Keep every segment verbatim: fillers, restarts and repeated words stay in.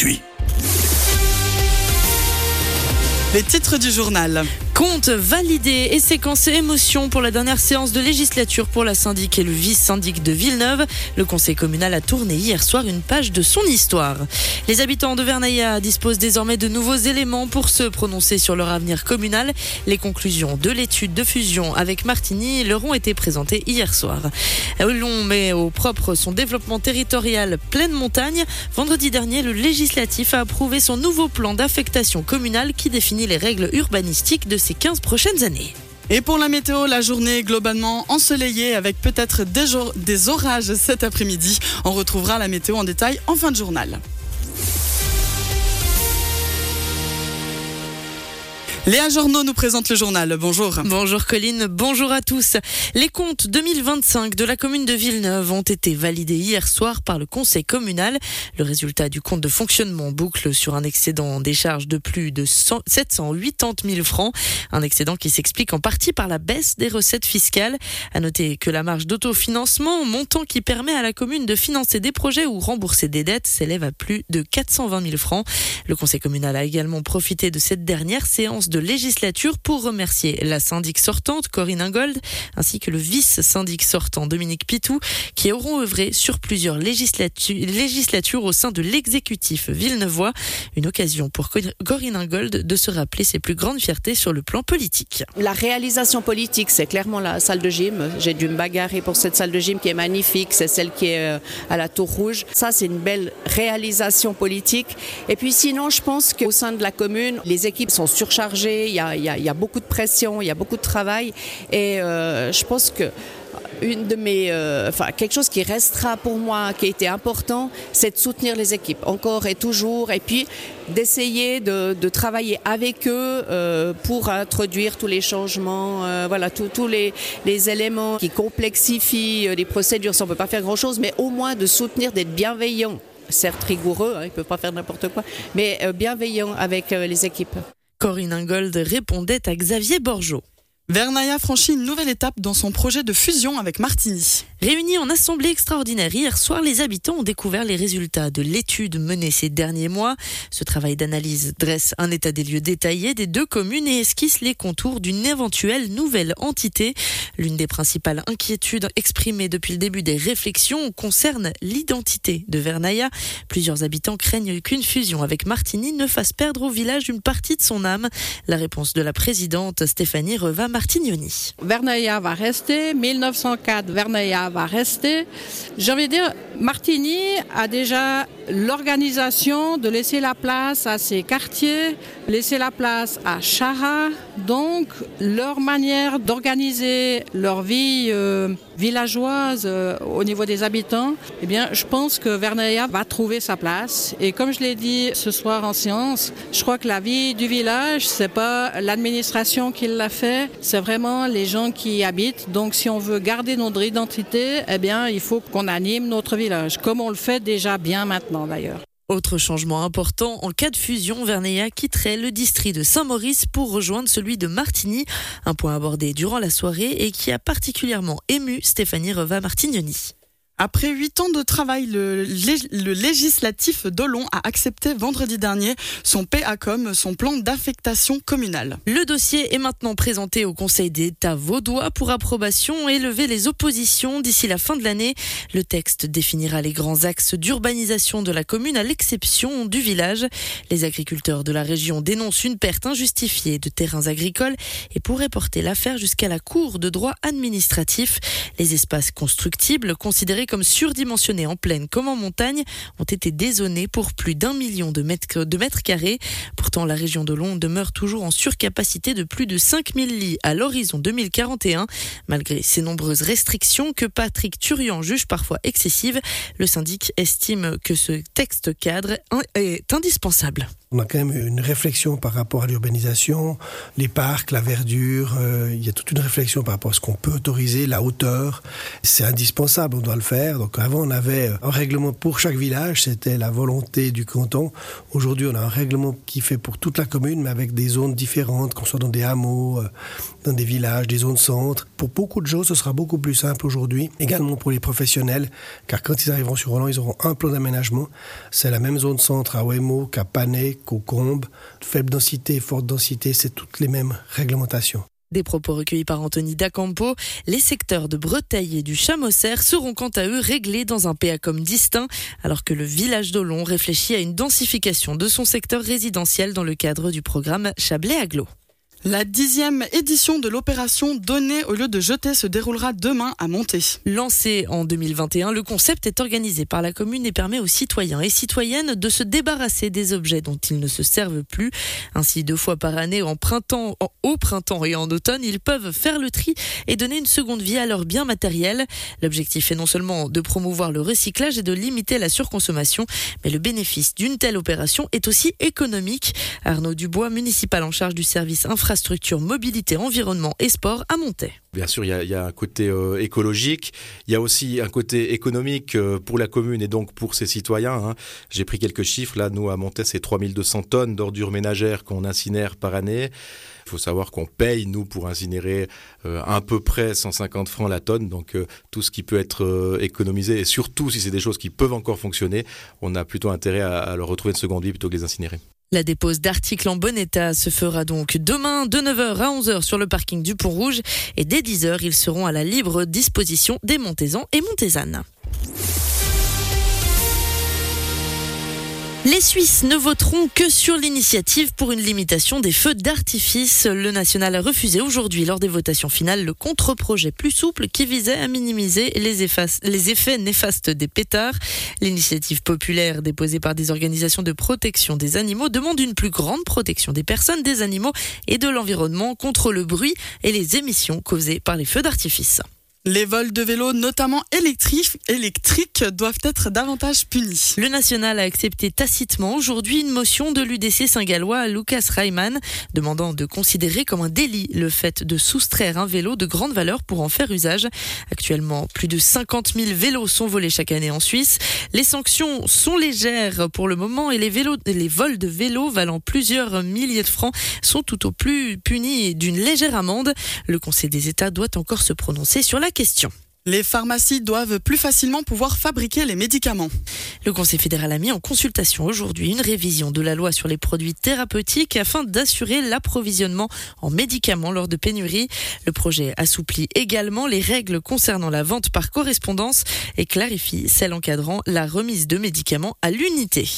gratuit. Les titres du journal. Compte validé et séquencé émotion pour la dernière séance de législature pour la syndic et le vice-syndic de Villeneuve. Le conseil communal a tourné hier soir une page de son histoire. Les habitants de Vernaya disposent désormais de nouveaux éléments pour se prononcer sur leur avenir communal. Les conclusions de l'étude de fusion avec Martigny leur ont été présentées hier soir. L'on met au propre son développement territorial pleine montagne. Vendredi dernier, le législatif a approuvé son nouveau plan d'affectation communale qui définit les règles urbanistiques de ces quinze prochaines années. Et pour la météo, la journée est globalement ensoleillée avec peut-être des, jour- des orages cet après-midi. On retrouvera la météo en détail en fin de journal. Léa Journeau nous présente le journal. Bonjour. Bonjour Colline, bonjour à tous. Les comptes deux mille vingt-cinq de la commune de Villeneuve ont été validés hier soir par le conseil communal. Le résultat du compte de fonctionnement boucle sur un excédent des charges de plus de sept cent quatre-vingt-dix mille francs. Un excédent qui s'explique en partie par la baisse des recettes fiscales. À noter que la marge d'autofinancement, montant qui permet à la commune de financer des projets ou rembourser des dettes, s'élève à plus de quatre cent vingt mille francs. Le conseil communal a également profité de cette dernière séance de de législature pour remercier la syndic sortante Corinne Ingold ainsi que le vice-syndic sortant Dominique Pitou qui auront œuvré sur plusieurs législatures, législatures au sein de l'exécutif villeneuvois. Une occasion pour Corinne Ingold de se rappeler ses plus grandes fiertés sur le plan politique. La réalisation politique, c'est clairement la salle de gym. J'ai dû me bagarrer pour cette salle de gym qui est magnifique. C'est celle qui est à la Tour Rouge. Ça, c'est une belle réalisation politique. Et puis sinon, je pense qu'au sein de la commune, les équipes sont surchargées. Il y a, il y a, il y a beaucoup de pression, il y a beaucoup de travail. Et euh, je pense que une de mes, euh, enfin, quelque chose qui restera pour moi, qui a été important, c'est de soutenir les équipes, encore et toujours, et puis d'essayer de, de travailler avec eux euh, pour introduire tous les changements, euh, voilà, tous les, les éléments qui complexifient les procédures. Ça, on ne peut pas faire grand-chose, mais au moins de soutenir, d'être bienveillant, certes rigoureux, hein, ils ne peuvent pas faire n'importe quoi, mais euh, bienveillant avec euh, les équipes. Corinne Ingold répondait à Xavier Borgeot. Vernaya franchit une nouvelle étape dans son projet de fusion avec Martigny. Réunis en assemblée extraordinaire hier soir, les habitants ont découvert les résultats de l'étude menée ces derniers mois. Ce travail d'analyse dresse un état des lieux détaillé des deux communes et esquisse les contours d'une éventuelle nouvelle entité. L'une des principales inquiétudes exprimées depuis le début des réflexions concerne l'identité de Vernaya. Plusieurs habitants craignent qu'une fusion avec Martigny ne fasse perdre au village une partie de son âme. La réponse de la présidente Stéphanie Reva Martignoni. Vernaya va rester, mille neuf cent quatre, Vernaya va rester. J'ai envie de dire, Martigny a déjà l'organisation de laisser la place à ses quartiers, laisser la place à Chara. Donc, leur manière d'organiser leur vie euh, villageoise euh, au niveau des habitants, eh bien, je pense que Vernaya va trouver sa place. Et comme je l'ai dit ce soir en séance, je crois que la vie du village, c'est pas l'administration qui l'a fait, c'est vraiment les gens qui y habitent. Donc, si on veut garder notre identité, eh bien, il faut qu'on anime notre village, comme on le fait déjà bien maintenant d'ailleurs. Autre changement important, en cas de fusion, Vernaya quitterait le district de Saint-Maurice pour rejoindre celui de Martigny, un point abordé durant la soirée et qui a particulièrement ému Stéphanie Reva Martignoni. Après huit ans de travail, le, lég- le législatif d'Olon a accepté vendredi dernier son P A C O M, son plan d'affectation communale. Le dossier est maintenant présenté au Conseil d'État vaudois pour approbation et lever les oppositions d'ici la fin de l'année. Le texte définira les grands axes d'urbanisation de la commune à l'exception du village. Les agriculteurs de la région dénoncent une perte injustifiée de terrains agricoles et pourraient porter l'affaire jusqu'à la Cour de droit administratif. Les espaces constructibles, considérés comme surdimensionnés en plaine comme en montagne, ont été dézonés pour plus d'un million de mètres, de mètres carrés. Pourtant, la région d'Olon demeure toujours en surcapacité de plus de cinq mille lits à l'horizon deux mille quarante et un. Malgré ces nombreuses restrictions que Patrick Turian juge parfois excessives, le syndic estime que ce texte cadre est indispensable. On a quand même une réflexion par rapport à l'urbanisation, les parcs, la verdure, euh, il y a toute une réflexion par rapport à ce qu'on peut autoriser, la hauteur. C'est indispensable, on doit le faire. faire. Donc avant, on avait un règlement pour chaque village, c'était la volonté du canton. Aujourd'hui, on a un règlement qui fait pour toute la commune, mais avec des zones différentes, qu'on soit dans des hameaux, dans des villages, des zones centres. Pour beaucoup de choses, ce sera beaucoup plus simple aujourd'hui, également pour les professionnels, car quand ils arriveront sur Roland, ils auront un plan d'aménagement. C'est la même zone centre à Ouémaux qu'à Panay, qu'au Combe. Faible densité, forte densité, c'est toutes les mêmes réglementations. Des propos recueillis par Anthony Dacampo. Les secteurs de Breteil et du Chamossaire seront quant à eux réglés dans un P A C O M distinct, alors que le village d'Olon réfléchit à une densification de son secteur résidentiel dans le cadre du programme Chablais-Agglo. La dixième édition de l'opération Donner au lieu de jeter se déroulera demain à Monté. Lancé en deux mille vingt et un, le concept est organisé par la commune et permet aux citoyens et citoyennes de se débarrasser des objets dont ils ne se servent plus. Ainsi, deux fois par année, en printemps, en, au printemps et en automne, ils peuvent faire le tri et donner une seconde vie à leurs biens matériels. L'objectif est non seulement de promouvoir le recyclage et de limiter la surconsommation, mais le bénéfice d'une telle opération est aussi économique. Arnaud Dubois, municipal en charge du service infrastructure, mobilité, environnement et sport à Montaix. Bien sûr, il y a, il y a un côté euh, écologique, il y a aussi un côté économique euh, pour la commune et donc pour ses citoyens. Hein. J'ai pris quelques chiffres, là, nous à Montaix, c'est trois mille deux cents tonnes d'ordures ménagères qu'on incinère par année. Il faut savoir qu'on paye, nous, pour incinérer euh, à peu près cent cinquante francs la tonne, donc euh, tout ce qui peut être euh, économisé, et surtout si c'est des choses qui peuvent encore fonctionner, on a plutôt intérêt à, à leur retrouver une seconde vie plutôt que les incinérer. La dépose d'articles en bon état se fera donc demain de neuf heures à onze heures sur le parking du Pont-Rouge et dès dix heures, ils seront à la libre disposition des Montaisans et Montaisannes. Les Suisses ne voteront que sur l'initiative pour une limitation des feux d'artifice. Le national a refusé aujourd'hui, lors des votations finales, le contre-projet plus souple qui visait à minimiser les, effaces, les effets néfastes des pétards. L'initiative populaire déposée par des organisations de protection des animaux demande une plus grande protection des personnes, des animaux et de l'environnement contre le bruit et les émissions causées par les feux d'artifice. Les vols de vélos, notamment électriques, électriques, doivent être davantage punis. Le national a accepté tacitement aujourd'hui une motion de l'U D C Saint-Gallois Lucas Reimann, demandant de considérer comme un délit le fait de soustraire un vélo de grande valeur pour en faire usage. Actuellement, plus de cinquante mille vélos sont volés chaque année en Suisse. Les sanctions sont légères pour le moment et les, vélos, les vols de vélos valant plusieurs milliers de francs sont tout au plus punis d'une légère amende. Le Conseil des États doit encore se prononcer sur la question. Les pharmacies doivent plus facilement pouvoir fabriquer les médicaments. Le Conseil fédéral a mis en consultation aujourd'hui une révision de la loi sur les produits thérapeutiques afin d'assurer l'approvisionnement en médicaments lors de pénuries. Le projet assouplit également les règles concernant la vente par correspondance et clarifie celles encadrant la remise de médicaments à l'unité.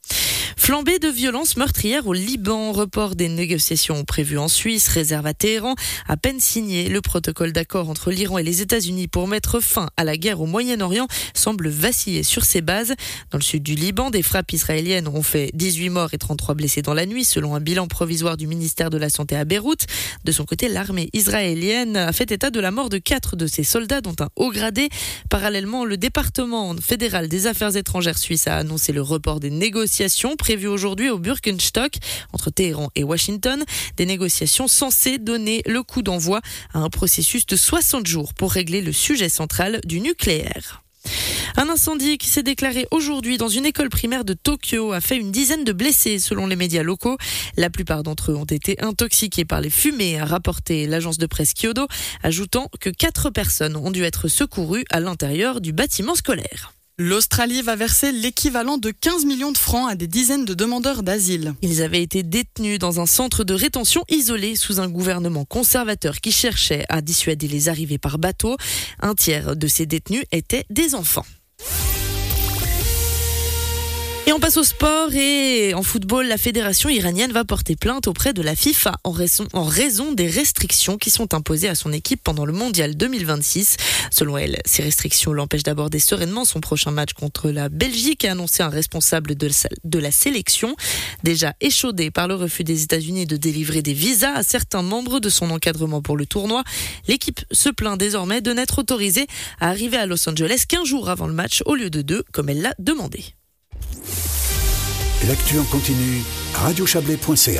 Flambée de violences meurtrières au Liban, report des négociations prévues en Suisse, réserve à Téhéran. À peine signé, le protocole d'accord entre l'Iran et les États-Unis pour mettre fin à la guerre au Moyen-Orient semble vaciller sur ses bases. Dans le sud du Liban, des frappes israéliennes ont fait dix-huit morts et trente-trois blessés dans la nuit, selon un bilan provisoire du ministère de la Santé à Beyrouth. De son côté, l'armée israélienne a fait état de la mort de quatre de ses soldats, dont un haut gradé. Parallèlement, le département fédéral des affaires étrangères suisse a annoncé le report des négociations prévues aujourd'hui au Birkenstock entre Téhéran et Washington, des négociations censées donner le coup d'envoi à un processus de soixante jours pour régler le sujet central du nucléaire. Un incendie qui s'est déclaré aujourd'hui dans une école primaire de Tokyo a fait une dizaine de blessés selon les médias locaux. La plupart d'entre eux ont été intoxiqués par les fumées, a rapporté l'agence de presse Kyodo, ajoutant que quatre personnes ont dû être secourues à l'intérieur du bâtiment scolaire. L'Australie va verser l'équivalent de quinze millions de francs à des dizaines de demandeurs d'asile. Ils avaient été détenus dans un centre de rétention isolé sous un gouvernement conservateur qui cherchait à dissuader les arrivées par bateau. Un tiers de ces détenus étaient des enfants. Et on passe au sport et en football, la fédération iranienne va porter plainte auprès de la FIFA en raison, en raison des restrictions qui sont imposées à son équipe pendant le mondial deux mille vingt-six. Selon elle, ces restrictions l'empêchent d'aborder sereinement son prochain match contre la Belgique, a annoncé un responsable de, de la sélection. Déjà échaudé par le refus des États-Unis de délivrer des visas à certains membres de son encadrement pour le tournoi, l'équipe se plaint désormais de n'être autorisée à arriver à Los Angeles qu'un jour avant le match au lieu de deux, comme elle l'a demandé. L'actu en continu, radio chablais point c h.